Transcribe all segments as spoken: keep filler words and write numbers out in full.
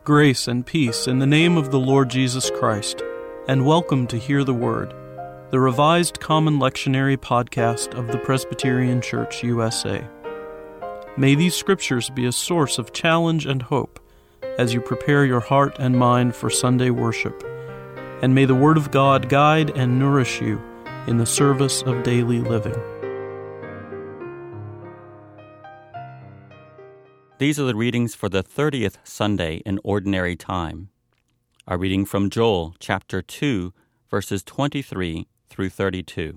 Grace and peace in the name of the Lord Jesus Christ, and welcome to Hear the Word, the revised Common Lectionary podcast of the Presbyterian Church U S A. May these scriptures be a source of challenge and hope as you prepare your heart and mind for Sunday worship, and may the Word of God guide and nourish you in the service of daily living. These are the readings for the thirtieth Sunday in Ordinary Time. Our reading from Joel chapter two, verses twenty-three through thirty-two.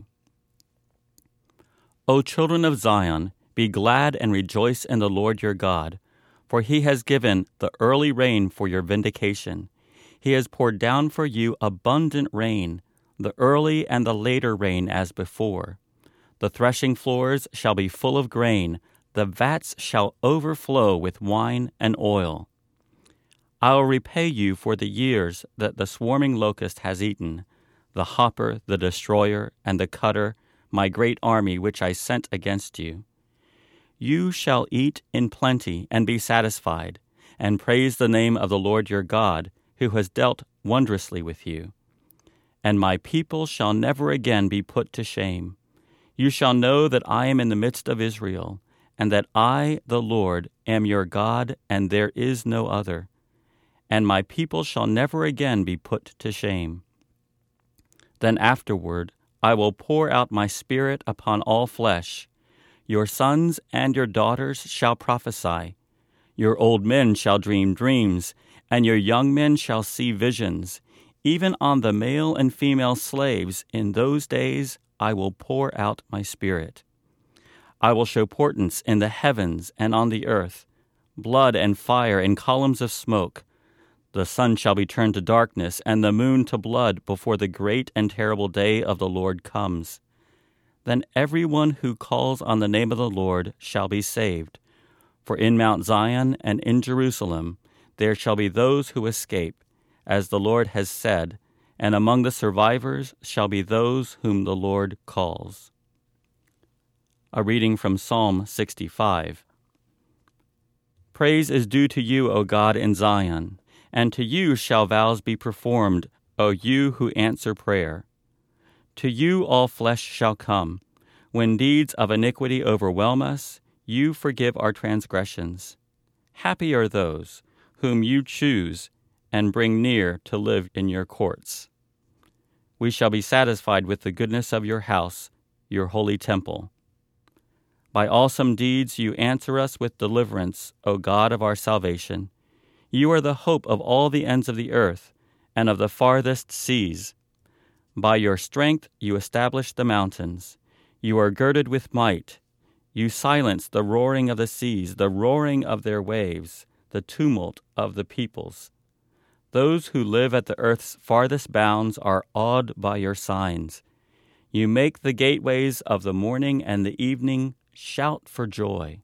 O children of Zion, be glad and rejoice in the Lord your God, for he has given the early rain for your vindication. He has poured down for you abundant rain, the early and the later rain as before. The threshing floors shall be full of grain, the vats shall overflow with wine and oil. I will repay you for the years that the swarming locust has eaten, the hopper, the destroyer, and the cutter, my great army which I sent against you. You shall eat in plenty and be satisfied, and praise the name of the Lord your God, who has dealt wondrously with you. And my people shall never again be put to shame. You shall know that I am in the midst of Israel, and that I, the Lord, am your God, and there is no other. And my people shall never again be put to shame. Then afterward I will pour out my Spirit upon all flesh. Your sons and your daughters shall prophesy. Your old men shall dream dreams, and your young men shall see visions. Even on the male and female slaves in those days I will pour out my Spirit. I will show portents in the heavens and on the earth, blood and fire and columns of smoke. The sun shall be turned to darkness and the moon to blood before the great and terrible day of the Lord comes. Then everyone who calls on the name of the Lord shall be saved. For in Mount Zion and in Jerusalem there shall be those who escape, as the Lord has said, and among the survivors shall be those whom the Lord calls. A reading from Psalm sixty-five. Praise is due to you, O God, in Zion, and to you shall vows be performed, O you who answer prayer. To you all flesh shall come. When deeds of iniquity overwhelm us, you forgive our transgressions. Happy are those whom you choose and bring near to live in your courts. We shall be satisfied with the goodness of your house, your holy temple. By awesome deeds you answer us with deliverance, O God of our salvation. You are the hope of all the ends of the earth and of the farthest seas. By your strength you establish the mountains. You are girded with might. You silence the roaring of the seas, the roaring of their waves, the tumult of the peoples. Those who live at the earth's farthest bounds are awed by your signs. You make the gateways of the morning and the evening shout for joy.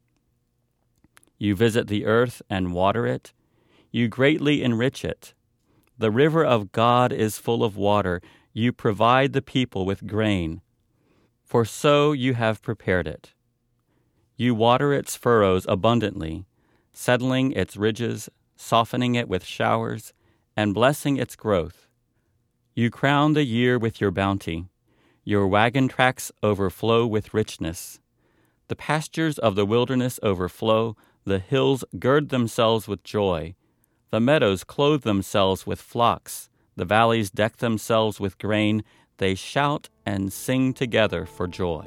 You visit the earth and water it. You greatly enrich it. The river of God is full of water. You provide the people with grain. For so you have prepared it. You water its furrows abundantly, settling its ridges, softening it with showers, and blessing its growth. You crown the year with your bounty. Your wagon tracks overflow with richness. The pastures of the wilderness overflow, the hills gird themselves with joy. The meadows clothe themselves with flocks, the valleys deck themselves with grain, they shout and sing together for joy.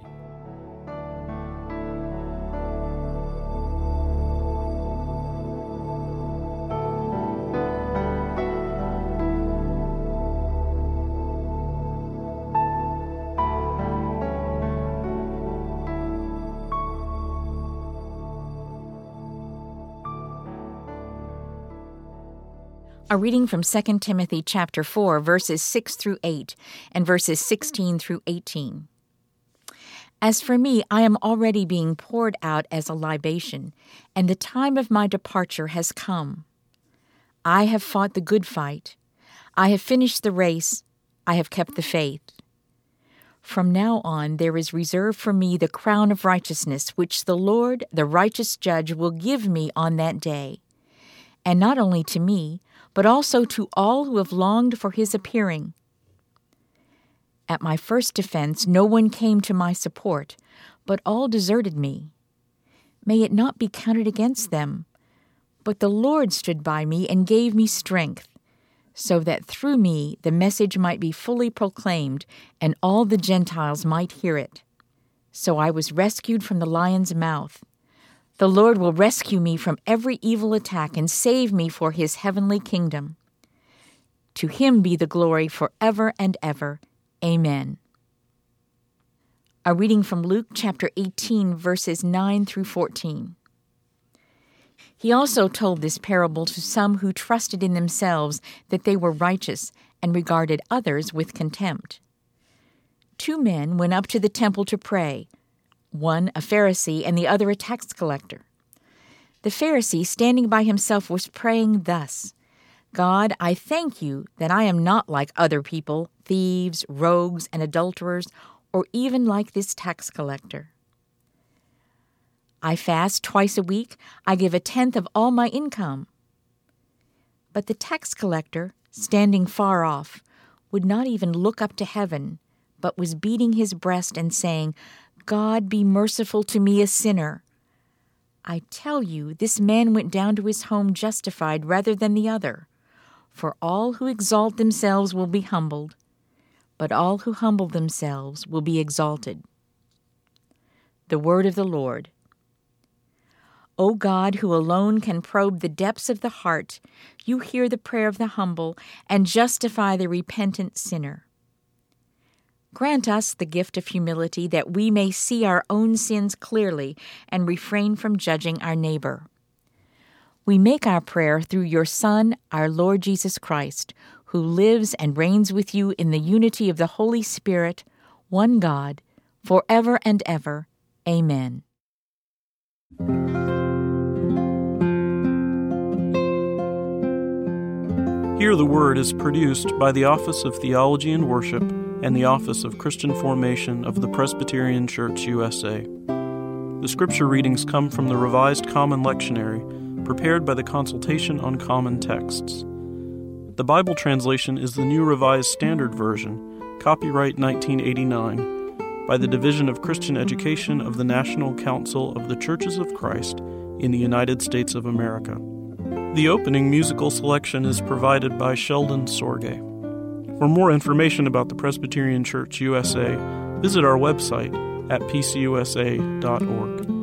A reading from Second Timothy chapter four, verses six through eight, and verses sixteen through eighteen. As for me, I am already being poured out as a libation, and the time of my departure has come. I have fought the good fight. I have finished the race. I have kept the faith. From now on there is reserved for me the crown of righteousness, which the Lord, the righteous judge, will give me on that day. and not only to me, but also to all who have longed for his appearing. At my first defense, no one came to my support, but all deserted me. May it not be counted against them, but the Lord stood by me and gave me strength, so that through me the message might be fully proclaimed and all the Gentiles might hear it. So I was rescued from the lion's mouth. The Lord will rescue me from every evil attack and save me for his heavenly kingdom. To him be the glory forever and ever. Amen. A reading from Luke chapter eighteen, verses nine through fourteen. He also told this parable to some who trusted in themselves that they were righteous and regarded others with contempt. Two men went up to the temple to pray, one a Pharisee and the other a tax collector. The Pharisee, standing by himself, was praying thus, God, I thank you that I am not like other people, thieves, rogues, and adulterers, or even like this tax collector. I fast twice a week. I give a tenth of all my income. But the tax collector, standing far off, would not even look up to heaven, but was beating his breast and saying, God, be merciful to me, a sinner. I tell you, this man went down to his home justified rather than the other. For all who exalt themselves will be humbled, but all who humble themselves will be exalted. The word of the Lord. O God, who alone can probe the depths of the heart, you hear the prayer of the humble and justify the repentant sinner. Grant us the gift of humility that we may see our own sins clearly and refrain from judging our neighbor. We make our prayer through your Son, our Lord Jesus Christ, who lives and reigns with you in the unity of the Holy Spirit, one God, forever and ever. Amen. Hear the Word is produced by the Office of Theology and Worship and the Office of Christian Formation of the Presbyterian Church U S A. The scripture readings come from the Revised Common Lectionary, prepared by the Consultation on Common Texts. The Bible translation is the New Revised Standard Version, copyright nineteen eighty-nine, by the Division of Christian Education of the National Council of the Churches of Christ in the United States of America. The opening musical selection is provided by Sheldon Sorge. For more information about the Presbyterian Church U S A, visit our website at p c u s a dot org.